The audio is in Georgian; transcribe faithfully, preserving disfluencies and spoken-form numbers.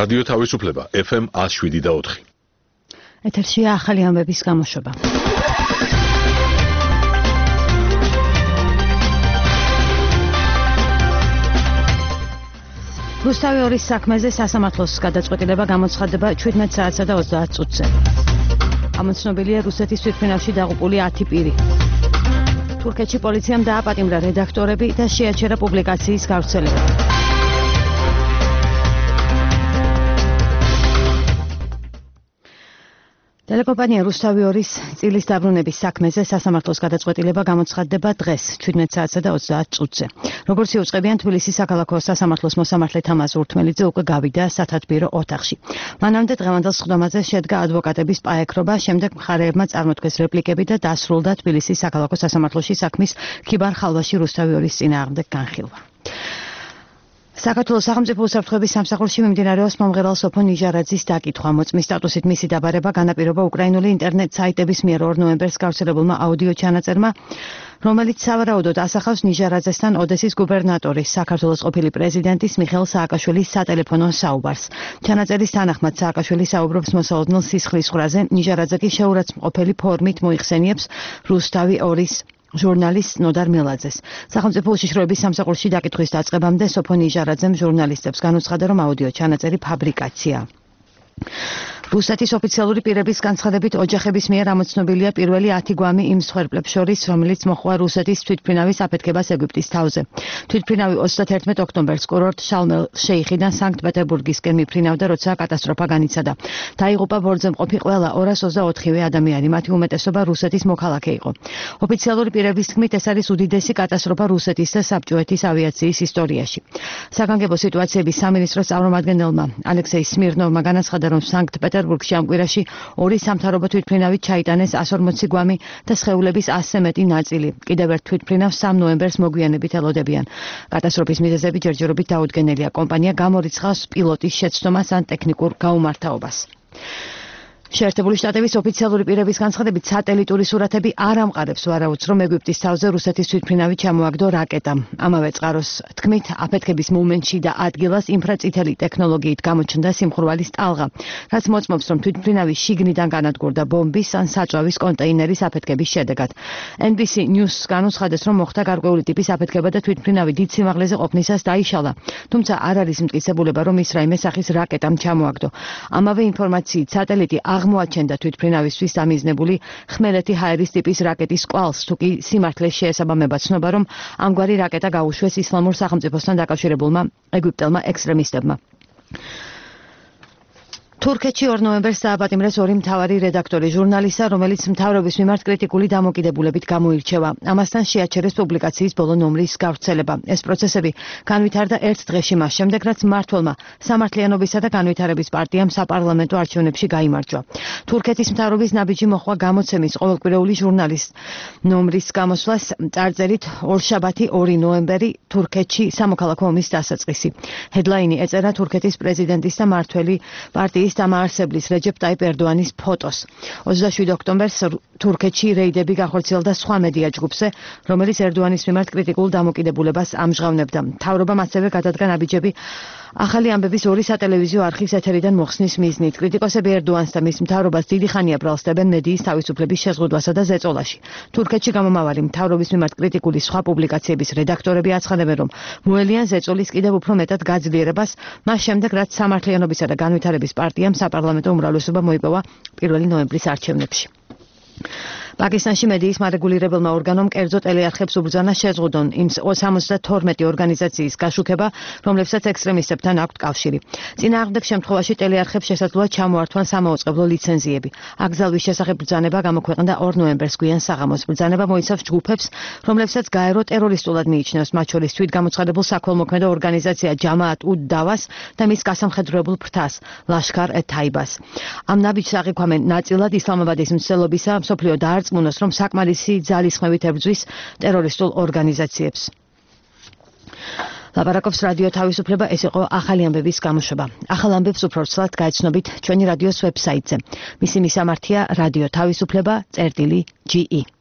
რადიო თავისუფლება ეფ ემ one oh seven და four. ეთერშია ახალი ამბების გამოშვება. რუსთავი ორის საქმეზე სასამართლოს გადაწყვეტილება გამოცხადდება seventeen საათსა და twenty წუთზე. ამოცნობილია რუსეთის თვითმფრინავში დაღუპული ათი პირი. თურქეთში პოლიციამ დააპატიმრა რედაქტორები და შეაჩერა პუბლიკაციის გავრცელება. ტელეკომპანია რუსთავი ორის წილის დაბრუნების საქმეზე სასამართლოს გადაწყვეტილება გამოცხადდება დღეს seventeen საათსა და twenty წუთზე. როგორც იუწყებიან, თბილისის საქალაქო სასამართლოს მოსამართლე თამაზ ურთმელიძე უკვე გავიდა სათათბირო ოთახში. მანამდე დღევანდელ სხდომაზე შედგა ადვოკატების პაექრობა, შემდეგ მხარეებმა წარმოთქვეს რეპლიკები და დასრულდა თბილისის საქალაქო სასამართლოში საქმის ქიბარ ხალვაში რუსთავი ორის წინააღმდეგ განხილვა. საქართველოს სახელმწიფო უსაფრთხოების სამსახურში მიმდინარეობს მომღერალ სოფო ნიჟარაძის დაკითხვა. მოწმის სტატუსით მისი დაბარება განაპირობა უკრაინული ინტერნეტ საიტების მიერ ორ ნოემბერს გავრცელებულმა აუდიო ჩანაწერმა, რომელიც სავარაუდოდ ასახავს ნიჟარაძესთან ოდესის გუბერნატორის, საქართველოს ყოფილი პრეზიდენტის მიხეილ სააკაშვილის სატელეფონო საუბარს. ჩანაწერის თანახმად სააკაშვილი საუბრობს მოსალოდნელ სისხლის ხრაზე, ნიჟარაძე კი შეურაცხმყოფელი ფორმით მოიხსენიებს რუსთავი ორის ჟურნალისტ ნოდარ მელაძეს. სახელმწიფო უშიშროების სამსახურში დაკითხვის დაწყებამდე სოფო ნიჟარაძემ ჟურნალისტებს განუცხადა, რომ აუდიო ჩანაწერი ფაბრიკაცია. რუსეთის ოფიციალური პირების განცხადებით ოჯახების მიერ ამოცნობილია პირველი ათი გვამი იმ მსხვერპლებს შორის, რომელიც მოხდა რუსეთის თვითმფრინავის აფეთქებას ეგვიპტის თავზე. თვითმფრინავი თერთმეტ ოქტომბერს კურორტ შალმელ შეიხიდან სანქტ-პეტერბურგისკენ მიფრინავდა, როცა კატასტროფა განიცადა. დაიღუპა ბორცვზე მყოფი ყველა ორას ოცდაოთხივე ადამიანი, მათი უმეტესობა რუსეთის მოქალაქე იყო. ოფიციალური პირების თქმით, ეს არის უდიდესი კატასტროფა რუსეთის და საბჭოეთის ავიაციის ისტორიაში. საგანგებო სიტუაციების სამინისტროს წარმომადგენელმა ალექსეი სმირნოვმა განაცხადა, რომ სანქტ-პეტერბურგში ამ კვირაში ორი სამთავრობო თვითმფრინავით ჩაიტანეს one forty გვამი და სხეულების ასზე მეტი ნაწილი. კიდევ ერთ თვითმფრინავს three ნოემბერს მოგვიანებით ელოდებიან. კატასტროფის მიზეზები ჯერჯერობით დაუდგენელია. კომპანია გამორიცხავს პილოტის შეცდომას ან ტექნიკურ გაუმართაობას. შეერთებული შტატების ოფიციალური პირების განცხადებით, სატელიტური სურათები არ ამყარებს ვარაუდს, რომ ეგვიპტის თავზე რუსეთის თვითმფრინავი ჩამოაგდო რაკეტამ. ამავე წყაროს თქმით, აფეთქების მომენტში და ადგილას ინფრაწითელი ტექნოლოგიით გამოჩნდა სიმხურვალის ტალღა, რაც მოწმობს, რომ თვითმფრინავი შიგნიდან განადგურდა ბომბის ან საწვავის კონტეინერის აფეთქების შედეგად. ენ ბი სი News განუცხადეს, რომ მოხდა გარკვეული ტიპის აფეთქება და თვითმფრინავი დიდ სიმაღლეზე ყოფნისას დაიშალა, თუმცა არ არის მტკიცებულება, რომ ის რაიმე სახის რაკეტამ ჩამოაგდო. ამავე ინფორმაციით, სატელიტი აღმოაჩენდა თვითმფრინავისთვის დამიზნებული ხმელეთი ჰაერის ტიპის რაკეტის კვალს, თუ კი სიმართლეს შეესაბამება ცნობა, რომ ამგვარი რაკეტა გაუშვეს ისლამურ სახელმწიფოსთან დაკავშირებულმა ეგვიპტელმა ექსტრემისტებმა. თურქეთში ორ ნოემბერს დააპატიმრეს ორი მთავარი რედაქტორი, ჟურნალისტა, რომელიც მთავრობის მიმართ კრიტიკული დამოკიდებულებით გამოირჩევა. ამასთან შეაჩერეს პუბლიკაციის ბოლო ნომრის გავრცელება. ეს პროცესები განვითარდა ერთ დღეში მას შემდეგ, რაც მმართველმა სამართლიანობისა და განვითარების პარტიამ საპარლამენტო არჩევნებში გაიმარჯვა. თურქეთის მთავრობის ნაბიჯი მოხდა გამოცემის ყოველკვირეული ჟურნალისტ ნომრის გამოსვლას წარწერით ორშაბათი ორი ნოემბერი თურქეთში სამოქალაქო ომის დასაწყისი. ჰედლაინი ეწერა თურქეთის პრეზიდენტის და მმართველი პარტიის დამაარსებლის რეჯეპ ტაიპ ერდოანის ფოტოს. ოცდაშვიდი ოქტომბერს თურქეთში რეიდები განხორციელდა სხვა მედია ჯგუფზე, რომელიც ერდოანის მიმართ კრიტიკულ დამოკიდებულებას ამჟღავნებდა. მთავრობამ ასევე გადადგა ნაბიჯები ახალი ამბების ორი სატელევიზიო არხის ეთერიდან მოხსნის მიზნით. კრიტიკოსები ერდოანს და მის მთავრობას დიდი ხანია ბრალსდებენ მედიის თავისუფლების შეზღუდვასა და ზეწოლაში. თურქეთში გამომავალი მთავრობის მიმართ კრიტიკული სხვა პუბლიკაციების რედაქტორები აცხადებენ, რომ მოელიან ზეწოლის კიდევ უფრო მეტად გაძლიერებას, მას შემდეგ, რაც სამართლიანობისა და განვითარების პარტიამ საპარლამენტო უმრავლესობა მოიპოვა პირველი ნოემბრის არჩევნებში. პაკისტანში მედიის მარეგულირებელმა ორგანომ კერძო ტელეარხებს უბრძანა შეზღუდონ იმ სამოცდათორმეტი ორგანიზაციის გაშუქება, რომლებსაც ექსტრემისტებთან აქვთ კავშირი. წინააღმდეგ შემთხვევაში ტელეარხებს შესაძლოა ჩამოართვან სამაუწყებლო ლიცენზიები. აკრძალვის შესახებ ბრძანება გამოქვეყნდა ორ ნოემბერს გვიან საღამოს. ბრძანება მოიცავს ჯგუფებს, რომლებსაც გაერო ტერორისტულად მიიჩნევს, მათ შორის თვითგამოცხადებულ საქველმოქმედო ორგანიზაცია ჯამაატ უდ დავას და მის გასამხედროებულ ფრთას ლაშქარ ე-თაიბას. ამ ნაბიჯს აღიქვამენ ნაწილად ისლამაბადის მცდელობისა მსოფლიო დაარწმუნოს, რომ საკმარისი ძალისხმევით ებრძვის ტერორისტულ ორგანიზაციებს. ლაპარაკობს რადიო თავისუფლება, ეს იყო ახალი ამბების გამოშვება. ახალ ამბებს უფრო ცალად გაიცნობით ჩვენი რადიოს ვებსაიტზე. მისი მისამართია რადიო თავისუფლება წერტილი ჯი ი.